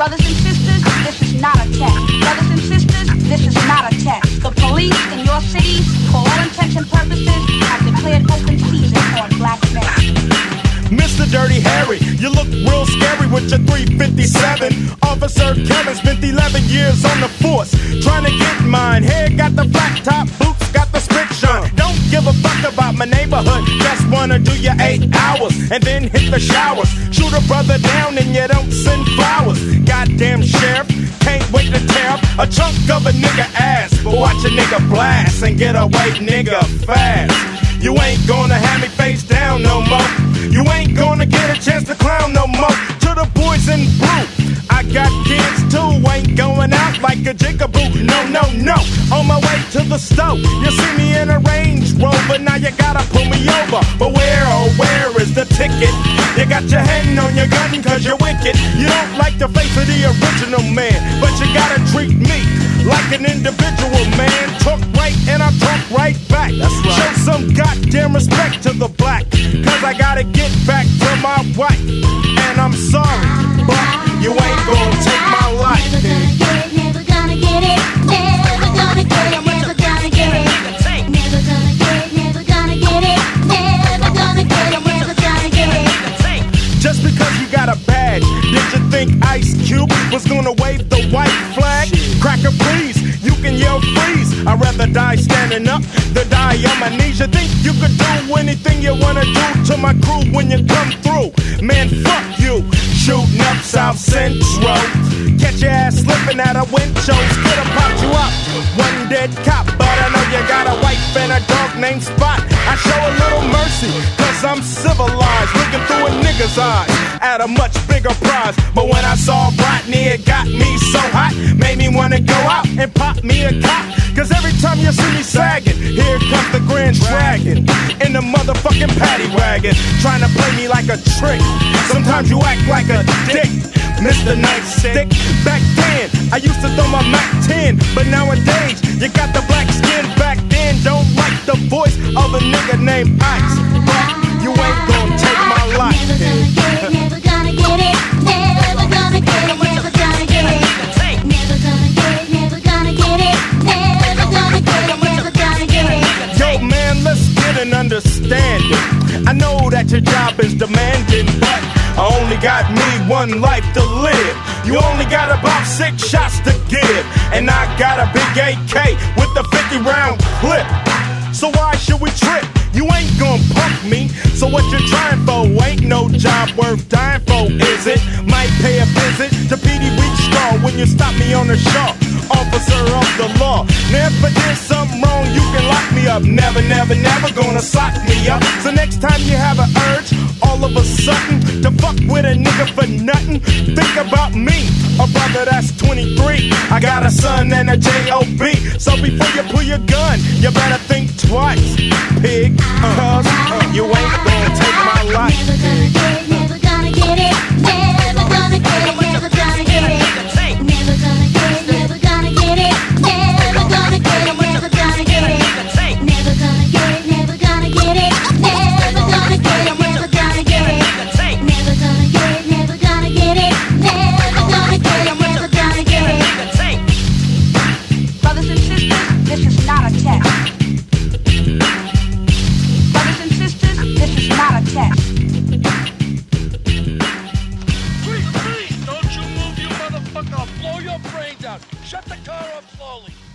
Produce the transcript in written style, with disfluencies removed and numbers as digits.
Brothers and sisters, this is not a test. Brothers and sisters, this is not a test. The police in your cities, for all intents and purposes, have declared open season on black men. Mr. Dirty Harry, you look real scary with your 357. Officer Kevin spent 11 years on the force, trying to get mine. Hair got the flat top, boots got the spit shine. Don't give a fuck about my neighborhood, just wanna do your 8 hours and then hit the showers. Shoot a brother down and you don't send flowers. Goddamn sheriff, can't wait to tear up a chunk of a nigga ass. But watch a nigga blast and get away, nigga, fast. You ain't gonna have me face down no more. You ain't gonna get a chance to clown no more. To the boys in blue, I got kids too. Ain't going out like a jigaboo. No, no, no. On my way to the stove, you see me in a Range Rover. Now you gotta pull me over. But where, oh, where is the ticket? You got your hand on your gun cause you're wicked. You don't like the face of the original man, but you gotta treat me like an individual, man. Talk right and I talk right back. That's right. Show some goddamn respect to the black, cause I gotta get back to my wife. And I'm sorry, but you ain't gonna take my life. Never gonna get it, never gonna get it, never gonna get it, never gonna get it, never gonna get it, never gonna get it, never gonna get it. Just because you got a badge, did you think Ice Cube was gonna wave the white flag? Cracker, please, you can yell freeze. I'd rather die standing up than die on my knees. You think you could do anything you wanna do to my crew when you come through? Man, fuck you. Shooting up South Central, catch your ass slipping at a wind show. Could've popped you up, one dead cop, but I know you got a wife and a dog named Spot. I show a little mercy, cause I'm civilized, looking through a nigga's eyes at a much bigger prize. But when I saw Rodney, it got me so hot, made me wanna go out and pop me a cop. Cause every time you see me sagging, here comes the Grand Dragon in the motherfucking paddy wagon, trying to play me like a trick. Sometimes you act like a dick, Mr. Nightstick. Back then, I used to throw my Mac 10, but nowadays, you got the black skin. Back then, don't like the voice of a nigga named Ice, but you ain't gonna take my life. Never gonna get it, never gonna get it, never gonna get it, never gonna get it, never gonna get it, never gonna get it, never gonna get it. Yo, man, let's get an understanding. I know that your job is demanding, but I only got me one life to live. You only got about 6 shots to give, and I got a big AK with a 50-round clip. So why should we trip? You ain't gon' punk me. So what you trying for? Ain't no job worth dying for, is it? Might pay a visit to Petey Weekstraw when you stop me on the shore. Officer of the law. Now if I did something wrong, you can lock me up. Never, never, never gonna sock me up. So next time you have an urge, all of a sudden, to fuck with a nigga for nothing, think about me, a brother that's 23. I got a son and a J.O.B. So before you pull your gun, you better think twice, pig. Cause you ain't gonna take my life. Never gonna get it, never gonna get it, never gonna get it, never gonna get it, never gonna get it, never gonna get it, never gonna get it, never gonna get it, never gonna get it, never gonna get it, never gonna get it, never gonna get it, never gonna get it, never gonna get it, never gonna get it. Brothers and sisters, this is not a test. Brothers and sisters, this is not a test. Freeze! Don't you move, you motherfucker! I'll blow your brains out! Shut the car up slowly!